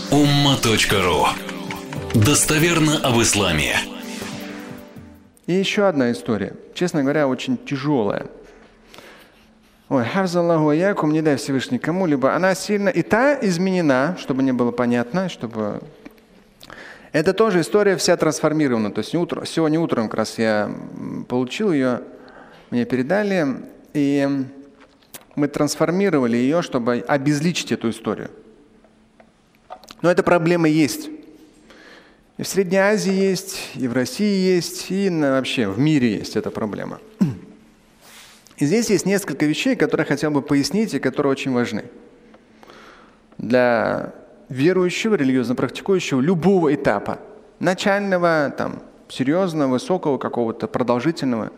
umma.ru. Достоверно об исламе. И еще одна история, честно говоря, очень тяжелая. Ой, хафзаллаху аякум, не дай Всевышний кому-либо. Она сильно и та изменена, чтобы не было понятно, чтобы... Это тоже история вся трансформирована. То есть сегодня утром как раз я получил ее, мне передали, и мы трансформировали ее, чтобы обезличить эту историю. Но эта проблема есть. И в Средней Азии есть, и в России есть, и вообще в мире есть эта проблема. И здесь есть несколько вещей, которые я хотел бы пояснить, и которые очень важны для верующего, религиозно практикующего любого этапа. Начального, серьезного, высокого, какого-то продолжительного.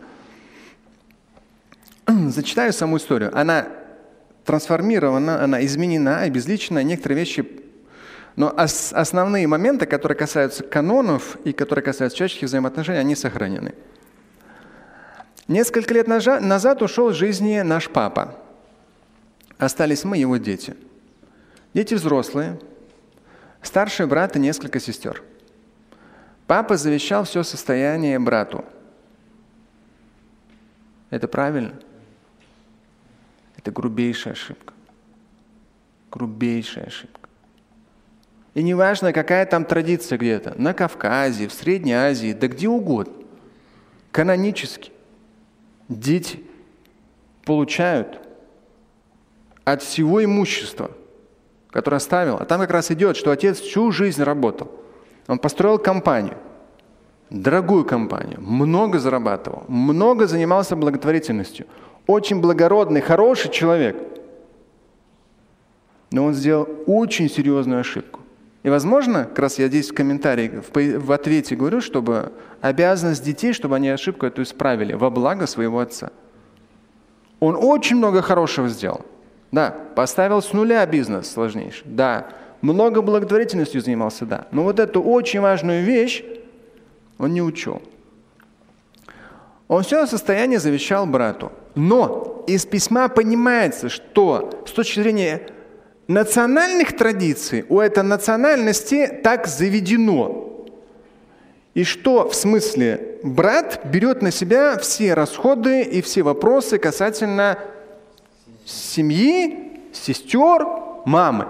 Зачитаю саму историю. Она трансформирована, она изменена, обезличена, некоторые вещи... Но основные моменты, которые касаются канонов и которые касаются человеческих взаимоотношений, они сохранены. Несколько лет назад ушел из жизни наш папа. Остались мы, его дети. Дети взрослые, старший брат и несколько сестер. Папа завещал все состояние брату. Это правильно? Это грубейшая ошибка. Грубейшая ошибка. И неважно, какая там традиция где-то, на Кавказе, в Средней Азии, да где угодно. Канонически дети получают от всего имущества, которое оставил. А там как раз идет, что отец всю жизнь работал. Он построил компанию, дорогую компанию, много зарабатывал, много занимался благотворительностью. Очень благородный, хороший человек. Но он сделал очень серьезную ошибку. И, возможно, как раз я здесь в комментарии, в ответе говорю, чтобы обязанность детей, чтобы они ошибку эту исправили во благо своего отца. Он очень много хорошего сделал. Да, поставил с нуля бизнес сложнейший. Да, много благотворительностью занимался, да. Но вот эту очень важную вещь он не учел. Он все состояние завещал брату. Но из письма понимается, что с точки зрения национальных традиций у этой национальности так заведено. И что в смысле брат берет на себя все расходы и все вопросы касательно семьи, сестер, мамы.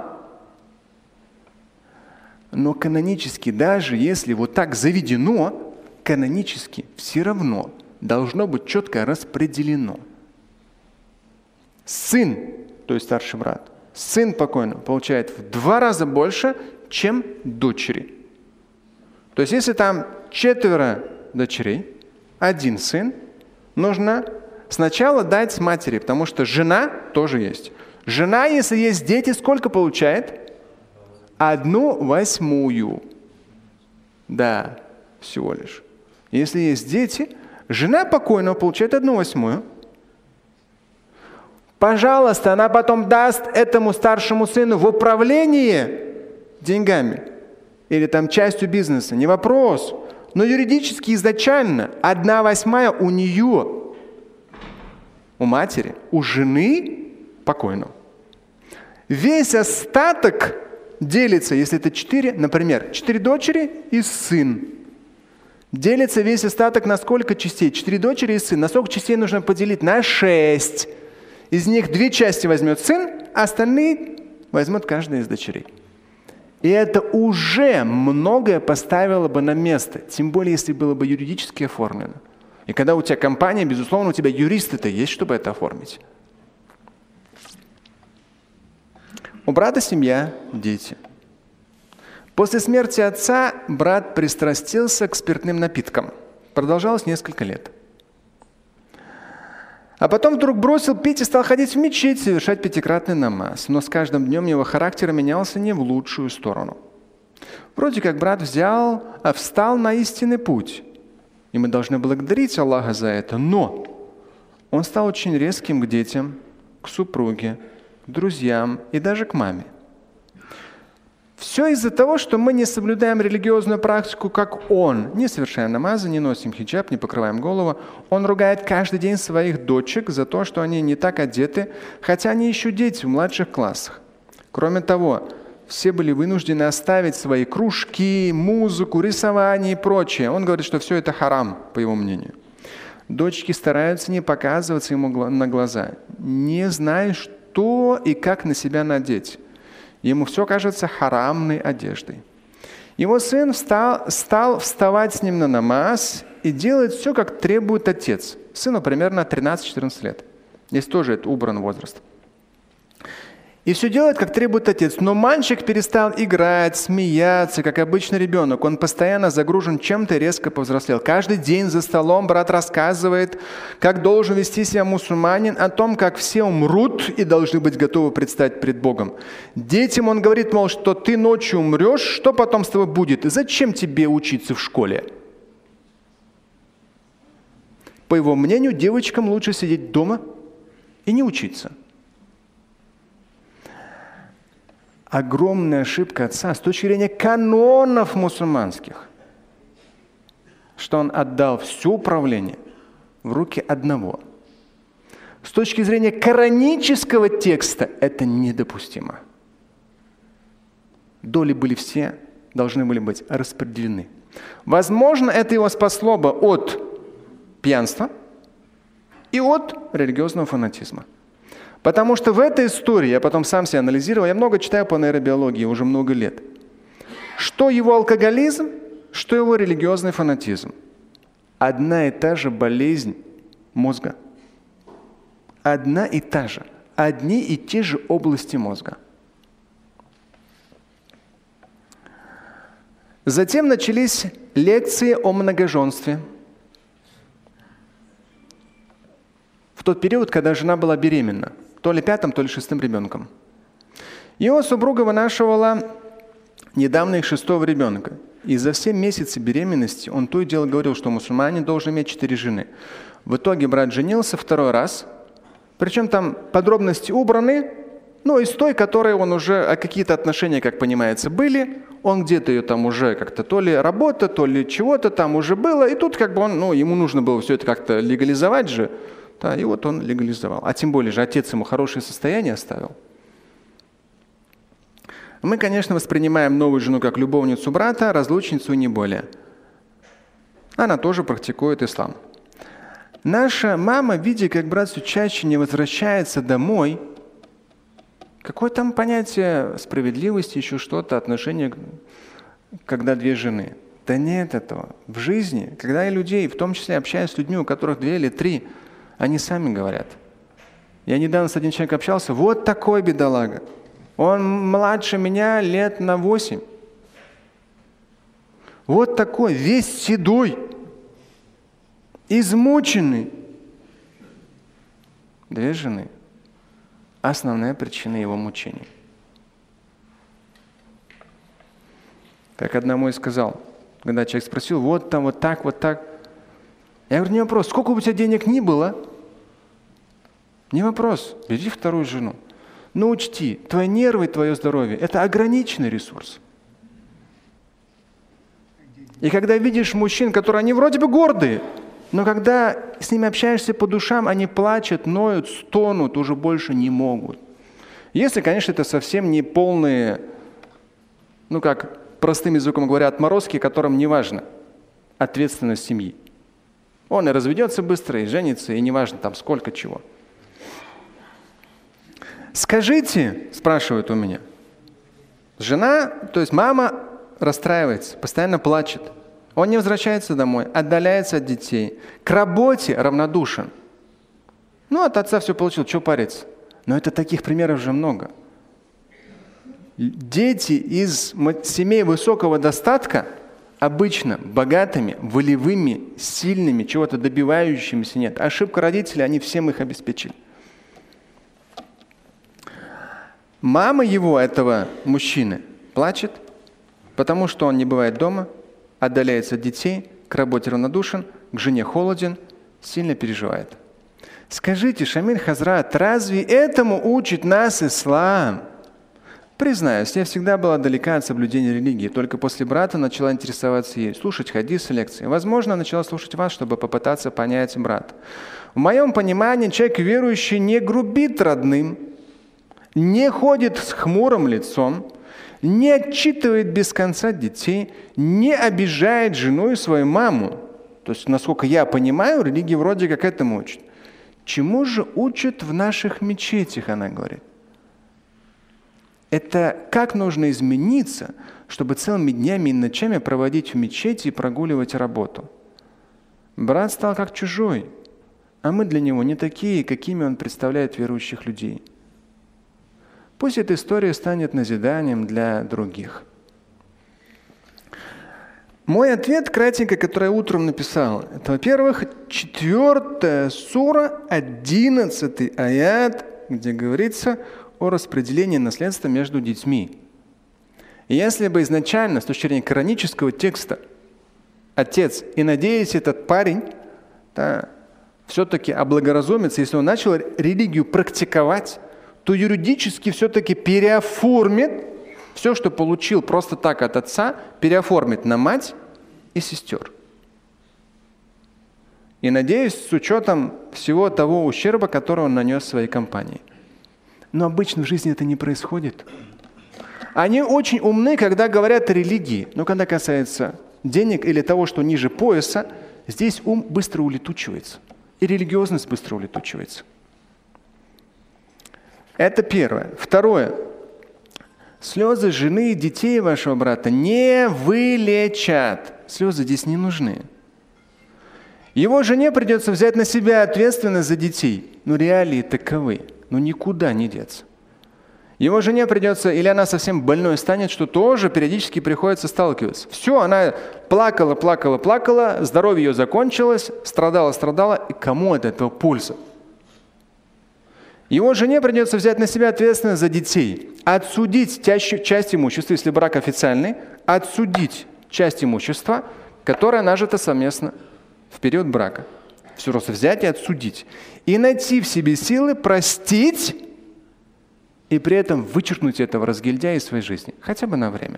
Но канонически, даже если вот так заведено, канонически все равно должно быть четко распределено. Сын, то есть старший брат, сын покойного получает в 2 раза больше, чем дочери. То есть если там 4 дочерей, 1 сын, нужно сначала дать матери, потому что жена тоже есть. Жена, если есть дети, сколько получает? 1/8. Да, всего лишь. Если есть дети, жена покойного получает 1/8. Пожалуйста, она потом даст этому старшему сыну в управление деньгами или частью бизнеса, не вопрос. Но юридически изначально 1/8 у нее, у матери, у жены покойного. Весь остаток делится, если это 4, например, 4 дочери и сын. Делится весь остаток на сколько частей? 4 дочери и сын. На сколько частей нужно поделить? На 6. Из них 2 части возьмет сын, а остальные возьмет каждая из дочерей. И это уже многое поставило бы на место, тем более, если было бы юридически оформлено. И когда у тебя компания, безусловно, у тебя юристы-то есть, чтобы это оформить. У брата семья, дети. После смерти отца брат пристрастился к спиртным напиткам. Продолжалось несколько лет. А потом вдруг бросил пить и стал ходить в мечеть, совершать 5-кратный намаз. Но с каждым днем его характер менялся не в лучшую сторону. Вроде как брат встал на истинный путь. И мы должны благодарить Аллаха за это. Но он стал очень резким к детям, к супруге, к друзьям и даже к маме. Все из-за того, что мы не соблюдаем религиозную практику, как он. Не совершаем намазы, не носим хиджаб, не покрываем голову. Он ругает каждый день своих дочек за то, что они не так одеты, хотя они еще дети в младших классах. Кроме того, все были вынуждены оставить свои кружки, музыку, рисование и прочее. Он говорит, что все это харам, по его мнению. Дочки стараются не показываться ему на глаза, не зная, что и как на себя надеть. Ему все кажется харамной одеждой. Его сын стал вставать с ним на намаз и делать все, как требует отец. Сыну примерно 13-14 лет. Здесь тоже это убран возраст. И все делает, как требует отец. Но мальчик перестал играть, смеяться, как обычный ребенок. Он постоянно загружен чем-то и резко повзрослел. Каждый день за столом брат рассказывает, как должен вести себя мусульманин, о том, как все умрут и должны быть готовы предстать пред Богом. Детям он говорит, мол, что ты ночью умрешь, что потом с тобой будет? И зачем тебе учиться в школе? По его мнению, девочкам лучше сидеть дома и не учиться. Огромная ошибка отца с точки зрения канонов мусульманских, что он отдал все управление в руки одного. С точки зрения коранического текста это недопустимо. Доли были все, должны были быть распределены. Возможно, это его спасло бы от пьянства и от религиозного фанатизма. Потому что в этой истории, я потом сам себя анализировал, я много читаю по нейробиологии уже много лет. Что его алкоголизм, что его религиозный фанатизм. Одна и та же болезнь мозга. Одна и та же. Одни и те же области мозга. Затем начались лекции о многоженстве. В тот период, когда жена была беременна. То ли 5-м, то ли 6-м ребенком. Его супруга вынашивала недавно их 6-го ребенка. И за все месяцы беременности он то и дело говорил, что мусульманин должен иметь 4 жены. В итоге брат женился 2-й раз. Причем там подробности убраны, но из той, которой он уже, какие-то отношения, как понимается, были. Он где-то ее там уже как-то, то ли работа, то ли чего-то там уже было. И тут как бы ему нужно было все это как-то легализовать же. Да, и вот он легализовал. А тем более же отец ему хорошее состояние оставил. Мы, конечно, воспринимаем новую жену как любовницу брата, разлучницу и не более. Она тоже практикует ислам. Наша мама, видя, как брат все чаще не возвращается домой, какое там понятие справедливости, еще что-то, отношение, когда 2 жены? Да нет этого. В жизни, когда я людей, в том числе общаюсь с людьми, у которых 2 или 3, они сами говорят. Я недавно с одним человеком общался, вот такой бедолага. Он младше меня лет на 8. Вот такой, весь седой, измученный. 2 жены. Основная причина его мучений. Как одному и сказал, когда человек спросил, вот там, вот так, вот так. Я говорю, не вопрос, сколько бы у тебя денег ни было, не вопрос, бери 2-ю жену. Но учти, твои нервы, твое здоровье – это ограниченный ресурс. И когда видишь мужчин, которые они вроде бы гордые, но когда с ними общаешься по душам, они плачут, ноют, стонут, уже больше не могут. Если, конечно, это совсем не полные, как простым языком говоря, отморозки, которым не важно ответственность семьи. Он и разведется быстро, и женится, и не важно там сколько чего. Скажите, спрашивают у меня, жена, то есть мама расстраивается, постоянно плачет. Он не возвращается домой, отдаляется от детей, к работе равнодушен. От отца все получил, что париться? Но это таких примеров же много. Дети из семей высокого достатка обычно богатыми, волевыми, сильными, чего-то добивающимися нет. Ошибка родителей, они всем их обеспечили. Мама его, этого мужчины, плачет, потому что он не бывает дома, отдаляется от детей, к работе равнодушен, к жене холоден, сильно переживает. Скажите, Шамиль Хазрат, разве этому учит нас ислам? Признаюсь, я всегда была далека от соблюдения религии, только после брата начала интересоваться ей, слушать хадисы, лекции. Возможно, начала слушать вас, чтобы попытаться понять брата. В моем понимании, человек верующий не грубит родным, не ходит с хмурым лицом, не отчитывает без конца детей, не обижает жену и свою маму. То есть, насколько я понимаю, религия вроде как этому учит. Чему же учат в наших мечетях, она говорит. Это как нужно измениться, чтобы целыми днями и ночами проводить в мечети и прогуливать работу. Брат стал как чужой, а мы для него не такие, какими он представляет верующих людей. Пусть эта история станет назиданием для других. Мой ответ, кратенько, который я утром написал, это, во-первых, 4 сура, 11 аят, где говорится о распределении наследства между детьми. И если бы изначально, с точки зрения коранического текста, отец, и надеюсь, этот парень все-таки облагоразумится, если он начал религию практиковать, то юридически все-таки переоформит все, что получил просто так от отца, переоформит на мать и сестер. И надеюсь, с учетом всего того ущерба, который он нанес своей компании. Но обычно в жизни это не происходит. Они очень умны, когда говорят о религии, но когда касается денег или того, что ниже пояса, здесь ум быстро улетучивается, и религиозность быстро улетучивается. Это первое. Второе. Слезы жены и детей вашего брата не вылечат. Слезы здесь не нужны. Его жене придется взять на себя ответственность за детей. Но реалии таковы. Но никуда не деться. Его жене придется, или она совсем больной станет, что тоже периодически приходится сталкиваться. Все, она плакала, здоровье ее закончилось, страдала, и кому от этого польза? Его жене придется взять на себя ответственность за детей, отсудить часть имущества, если брак официальный, отсудить часть имущества, которое нажито совместно в период брака. Все просто взять и отсудить. И найти в себе силы простить и при этом вычеркнуть этого разгильдяя из своей жизни, хотя бы на время.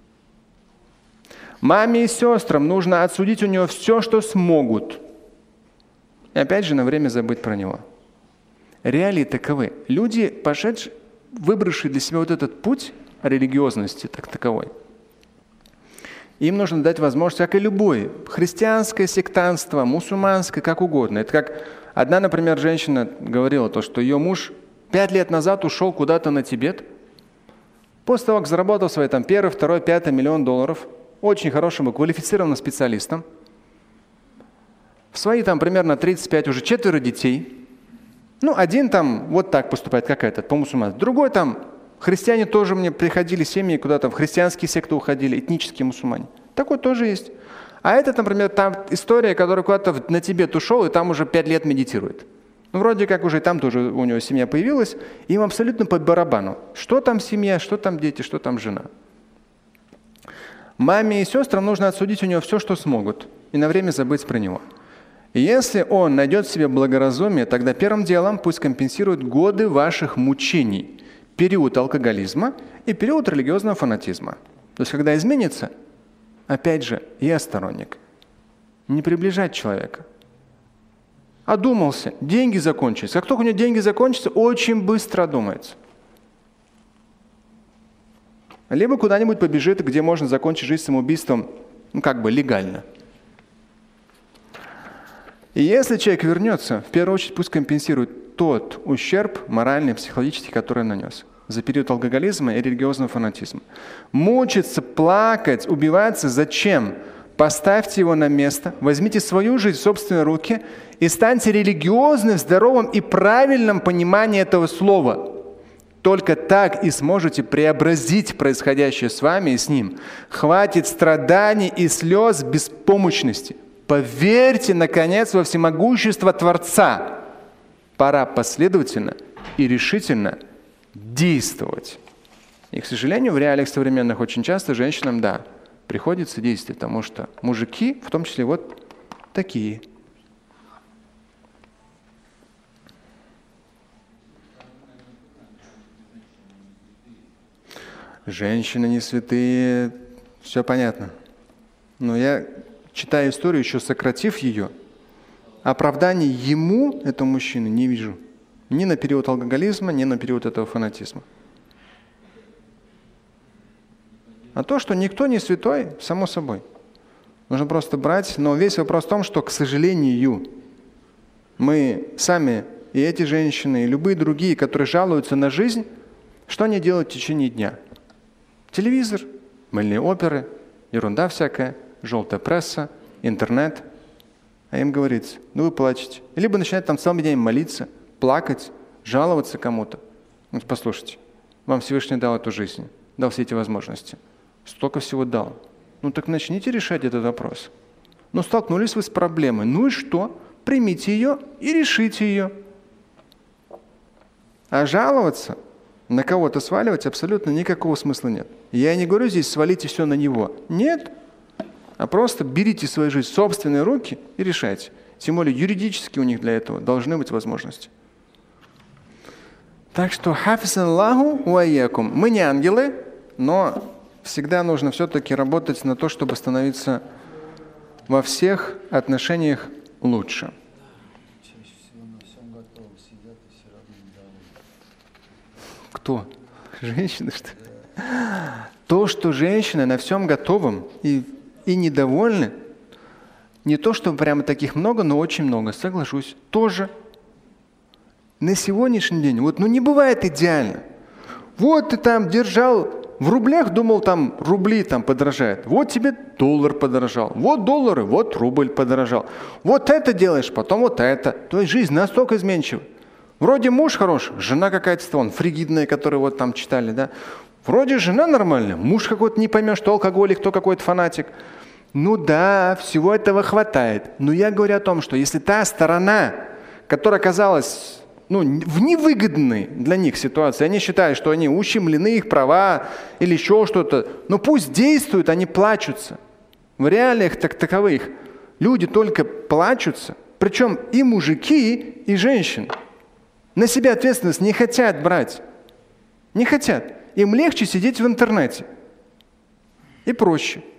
Маме и сестрам нужно отсудить у него все, что смогут. И опять же на время забыть про него. Реалии таковы. Люди, выбравшие для себя вот этот путь религиозности так таковой, им нужно дать возможность, как и любой, христианское сектантство, мусульманское, как угодно. Это как одна, например, женщина говорила, что ее муж 5 лет назад ушел куда-то на Тибет, после того, как заработал свои 1, 2, 5 миллион долларов, очень хорошим и квалифицированным специалистом, в свои примерно 35 уже 4 детей. Один вот так поступает, как этот, по-мусульмански. Другой христиане тоже мне приходили, семьи куда-то в христианские секты уходили, этнические мусульмане. Такой тоже есть. А это, например, история, которая куда-то на Тибет ушел, и там уже 5 лет медитирует. Вроде как уже там тоже у него семья появилась, и им абсолютно по барабану. Что там семья, что там дети, что там жена. Маме и сестрам нужно отсудить у него все, что смогут, и на время забыть про него. И если он найдет в себе благоразумие, тогда первым делом пусть компенсирует годы ваших мучений, период алкоголизма и период религиозного фанатизма. То есть, когда изменится, опять же, я сторонник. Не приближать человека. Одумался, деньги закончились. Как только у него деньги закончатся, очень быстро одумается. Либо куда-нибудь побежит, где можно закончить жизнь самоубийством, легально. И если человек вернется, в первую очередь пусть компенсирует тот ущерб моральный, психологический, который нанес за период алкоголизма и религиозного фанатизма. Мучиться, плакать, убиваться зачем? Поставьте его на место, возьмите свою жизнь в собственные руки и станьте религиозным, здоровым и правильном понимании этого слова. Только так и сможете преобразить происходящее с вами и с ним. Хватит страданий и слез беспомощности. Поверьте, наконец, во всемогущество Творца. Пора последовательно и решительно действовать. И, к сожалению, в реалиях современных очень часто женщинам, приходится действовать, потому что мужики, в том числе такие. Женщины не святые, все понятно. Но я, читая историю, еще сократив ее, оправданий ему, этому мужчине, не вижу. Ни на период алкоголизма, ни на период этого фанатизма. А то, что никто не святой, само собой. Нужно просто брать. Но весь вопрос в том, что, к сожалению, мы сами, и эти женщины, и любые другие, которые жалуются на жизнь, что они делают в течение дня? Телевизор, мыльные оперы, ерунда всякая, желтая пресса, интернет. А им говорится, ну вы плачете. Либо начинают там целый день молиться, плакать, жаловаться кому-то. Ну, послушайте, вам Всевышний дал эту жизнь, дал все эти возможности. Столько всего дал. Ну так начните решать этот вопрос. Ну столкнулись вы с проблемой. Ну и что? Примите ее и решите ее. А жаловаться, на кого-то сваливать абсолютно никакого смысла нет. Я не говорю здесь, свалите все на него. Нет. А просто берите свою жизнь в собственные руки и решайте. Тем более юридически у них для этого должны быть возможности. Так что хафизаллаху ва ийякум. Мы не ангелы, но всегда нужно все-таки работать на то, чтобы становиться во всех отношениях лучше. Кто? Женщины, что ли? То, что женщины на всем готовы и недовольны, не то, что прямо таких много, но очень много, соглашусь, тоже. На сегодняшний день, вот, ну не бывает идеально. Вот ты там держал в рублях, думал, там рубли там подорожают. Вот тебе доллар подорожал. Вот доллары, вот рубль подорожал. Вот это делаешь, потом вот это. То есть жизнь настолько изменчива. Вроде муж хороший, жена какая-то, вон, фригидная, которую вот там читали, да. Вроде жена нормальная, муж какой-то не поймешь, кто алкоголик, кто какой-то фанатик. Ну да, всего этого хватает. Но я говорю о том, что если та сторона, которая оказалась в невыгодной для них ситуации, они считают, что они ущемлены, их права или еще что-то, но пусть действуют, они плачутся. В реалиях таковых люди только плачутся, причем и мужики, и женщины. На себя ответственность не хотят брать. Не хотят. Им легче сидеть в интернете. И проще.